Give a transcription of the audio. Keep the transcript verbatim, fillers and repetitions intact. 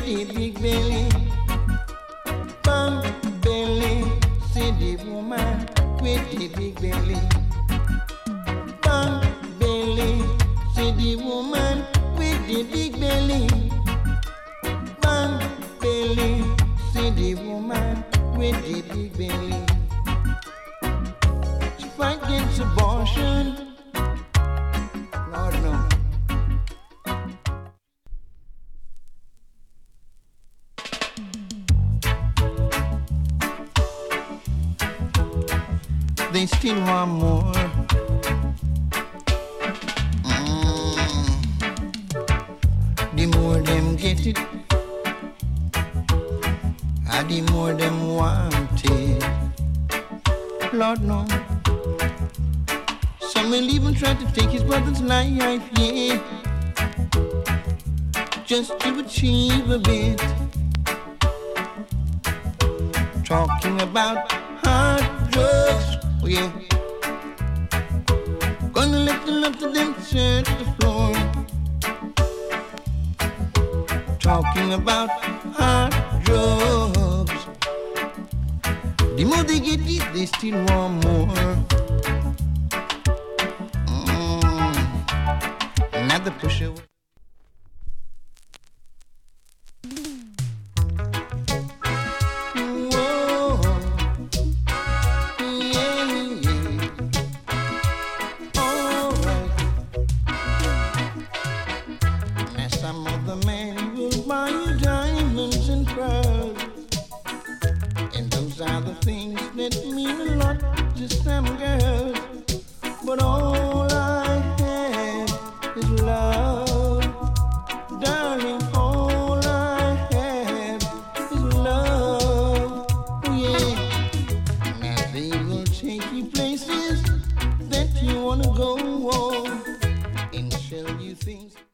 the big belly. Bang belly, see the woman with the big belly. Bang belly, see the woman with the big belly. Bang belly, see the woman with the big belly. She fight against abortion. Lord no. They still want more. Mm. The more them get it, and the more them want it. Lord no. Some will even try to take his brother's life, yeah, just to achieve a bit. Talking about hard drugs, oh yeah. Gonna let the love to them set the floor. Talking about hard drugs. The more they get it, they still want more. Mm. Another push away. Some other man will buy you diamonds and pearls, and those are the things that mean a lot to some girls. But all I have is love, darling. All I have is love, oh yeah. Now they will take you places that you wanna go, and show you things.